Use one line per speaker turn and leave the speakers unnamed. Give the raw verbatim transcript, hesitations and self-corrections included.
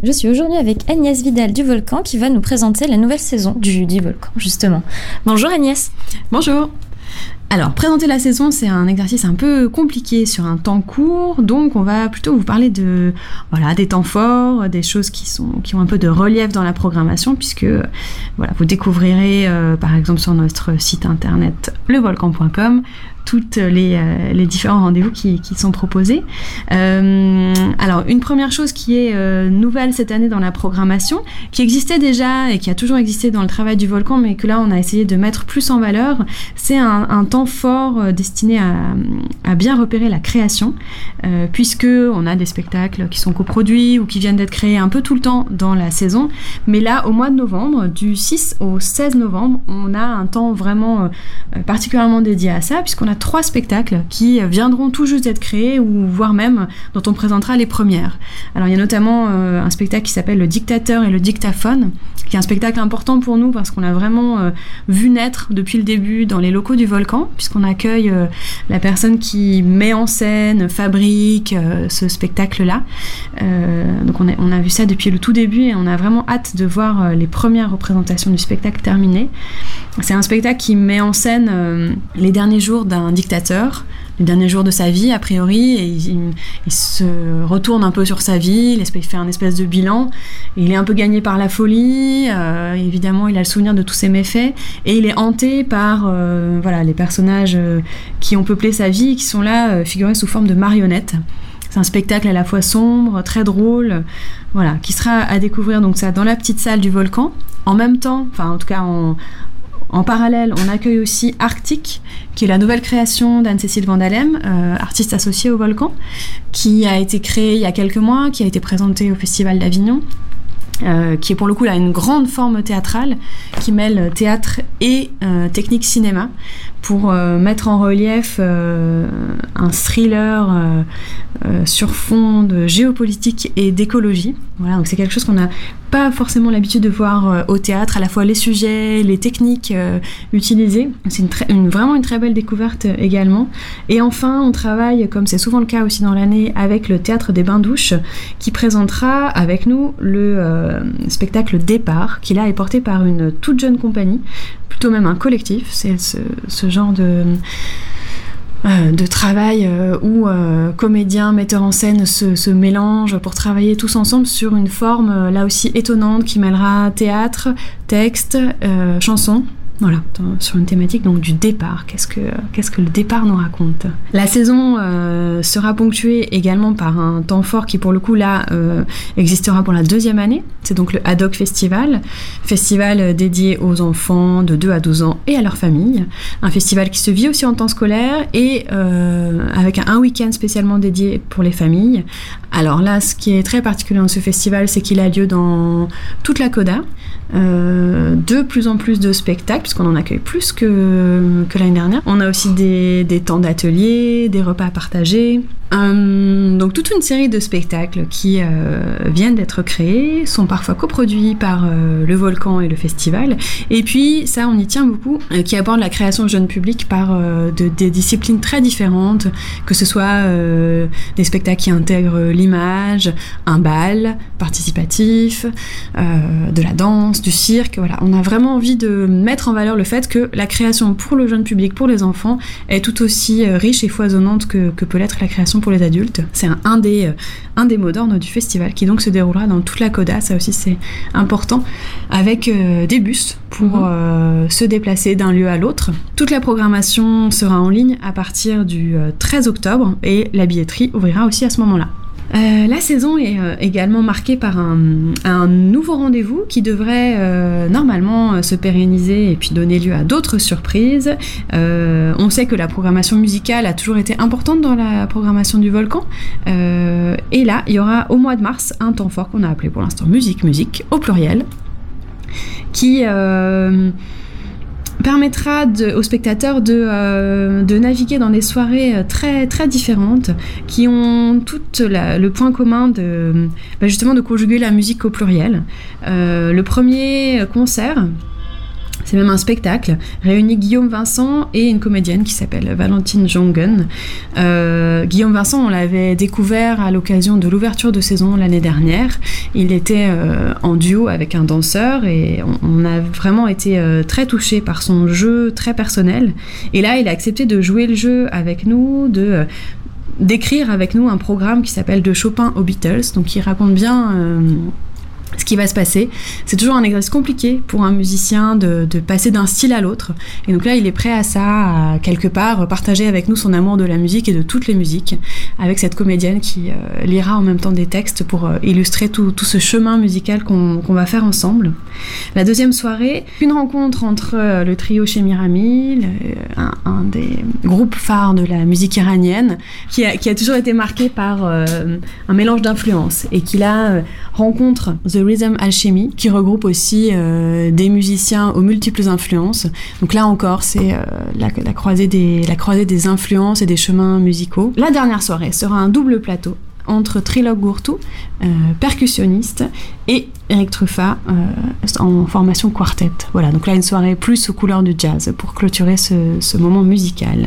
Je suis aujourd'hui avec Agnès Vidal du Volcan qui va nous présenter la nouvelle saison du, du Volcan, justement. Bonjour Agnès.
Bonjour. Alors, présenter la saison, c'est un exercice un peu compliqué sur un temps court, donc on va plutôt vous parler de, voilà, des temps forts, des choses qui, sont, qui ont un peu de relief dans la programmation, puisque voilà, vous découvrirez, euh, par exemple, sur notre site internet le volcan point com, toutes les, euh, les différents rendez-vous qui, qui sont proposés. Euh, alors, une première chose qui est euh, nouvelle cette année dans la programmation, qui existait déjà et qui a toujours existé dans le travail du Volcan, mais que là, on a essayé de mettre plus en valeur, c'est un, un temps fort euh, destiné à, à bien repérer la création, euh, puisque on a des spectacles qui sont coproduits ou qui viennent d'être créés un peu tout le temps dans la saison. Mais là, au mois de novembre, du six au seize novembre, on a un temps vraiment euh, particulièrement dédié à ça, puisqu'on a trois spectacles qui viendront tout juste d'être créés ou voire même dont on présentera les premières. Alors il y a notamment euh, un spectacle qui s'appelle Le Dictateur et le Dictaphone, qui est un spectacle important pour nous parce qu'on l'a vraiment euh, vu naître depuis le début dans les locaux du Volcan, puisqu'on accueille euh, la personne qui met en scène, fabrique euh, ce spectacle-là. Euh, donc on a, on a vu ça depuis le tout début et on a vraiment hâte de voir euh, les premières représentations du spectacle terminées. C'est un spectacle qui met en scène euh, les derniers jours d'un dictateur, les derniers jours de sa vie a priori, et il, il se retourne un peu sur sa vie, il, il fait un espèce de bilan, il est un peu gagné par la folie, euh, évidemment il a le souvenir de tous ses méfaits, et il est hanté par euh, voilà, les personnages euh, qui ont peuplé sa vie et qui sont là euh, figurés sous forme de marionnettes. C'est un spectacle à la fois sombre, très drôle, voilà, qui sera à découvrir donc ça dans la petite salle du Volcan. En même temps, enfin en tout cas en En parallèle, on accueille aussi Arctique, qui est la nouvelle création d'Anne-Cécile Vandalem, euh, artiste associée au Volcan, qui a été créée il y a quelques mois, qui a été présentée au Festival d'Avignon, euh, qui est pour le coup là une grande forme théâtrale, qui mêle théâtre et euh, technique cinéma, pour euh, mettre en relief euh, un thriller euh, euh, sur fond de géopolitique et d'écologie. Voilà, donc c'est quelque chose qu'on n'a pas forcément l'habitude de voir euh, au théâtre, à la fois les sujets, les techniques euh, utilisées. C'est une très, une, vraiment une très belle découverte euh, également. Et enfin, on travaille, comme c'est souvent le cas aussi dans l'année, avec le Théâtre des Bains-Douches, qui présentera avec nous le euh, spectacle Départ, qui là est porté par une toute jeune compagnie, plutôt même un collectif. C'est ce, ce genre de... Euh, de travail euh, où euh, comédiens, metteurs en scène se, se mélangent pour travailler tous ensemble sur une forme euh, là aussi étonnante qui mêlera théâtre, texte, euh, chanson. Voilà, dans, sur une thématique donc du départ. Qu'est-ce que, qu'est-ce que le départ nous raconte ? La saison euh, sera ponctuée également par un temps fort qui pour le coup là euh, existera pour la deuxième année. C'est donc le Haddock Festival, festival dédié aux enfants de deux à douze ans et à leurs familles. Un festival qui se vit aussi en temps scolaire et euh, avec un, un week-end spécialement dédié pour les familles. Alors là, ce qui est très particulier dans ce festival, c'est qu'il a lieu dans toute la Coda. Euh, de plus en plus de spectacles, puisqu'on en accueille plus que, que l'année dernière. On a aussi des, des temps d'ateliers, des repas partagés. Euh, donc toute une série de spectacles qui euh, viennent d'être créés, sont parfois coproduits par euh, le Volcan et le festival. Et puis ça, on y tient beaucoup, euh, qui aborde la création jeune public par euh, de, des disciplines très différentes, que ce soit euh, des spectacles qui intègrent l'image, un bal participatif, euh, de la danse, du cirque. Voilà, on a vraiment envie de mettre en valeur le fait que la création pour le jeune public, pour les enfants, est tout aussi euh, riche et foisonnante que, que peut l'être la création pour les adultes. C'est un, un, des, un des mots d'ordre du festival qui donc se déroulera dans toute la Coda, ça aussi c'est important, avec euh, des bus pour mmh. euh, se déplacer d'un lieu à l'autre. Toute la programmation sera en ligne à partir du euh, treize octobre et la billetterie ouvrira aussi à ce moment-là. Euh, la saison est euh, également marquée par un, un nouveau rendez-vous qui devrait euh, normalement euh, se pérenniser et puis donner lieu à d'autres surprises. Euh, on sait que la programmation musicale a toujours été importante dans la programmation du Volcan. Euh, et là, il y aura au mois de mars un temps fort qu'on a appelé pour l'instant Musique, Musique, au pluriel, qui... Euh, permettra de, aux spectateurs de, euh, de naviguer dans des soirées très, très différentes qui ont toutes la, le point commun de, bah justement de conjuguer la musique au pluriel. Euh, le premier concert C'est même un spectacle, réunit Guillaume Vincent et une comédienne qui s'appelle Valentine Jongen. Euh, Guillaume Vincent, on l'avait découvert à l'occasion de l'ouverture de saison l'année dernière. Il était euh, en duo avec un danseur et on, on a vraiment été euh, très touchés par son jeu très personnel. Et là, il a accepté de jouer le jeu avec nous, de... Euh, d'écrire avec nous un programme qui s'appelle De Chopin aux Beatles, donc qui raconte bien euh, ce qui va se passer. C'est toujours un exercice compliqué pour un musicien de, de passer d'un style à l'autre. Et donc là, il est prêt à ça, à quelque part partager avec nous son amour de la musique et de toutes les musiques, avec cette comédienne qui euh, lira en même temps des textes pour euh, illustrer tout, tout ce chemin musical qu'on, qu'on va faire ensemble. La deuxième soirée, une rencontre entre euh, le trio chez Mirami, le, un, un des groupes phares de la musique iranienne, qui a, qui a toujours été marqué par euh, un mélange d'influences, et qui là euh, rencontre The Rhythm Alchemy, qui regroupe aussi euh, des musiciens aux multiples influences. Donc là encore, c'est euh, la, la, croisée des, la croisée des influences et des chemins musicaux. La dernière soirée sera un double plateau entre Trilok Gourtou, euh, percussionniste, et Eric Truffat euh, en formation quartet. Voilà, donc là une soirée plus aux couleurs du jazz pour clôturer ce, ce moment musical.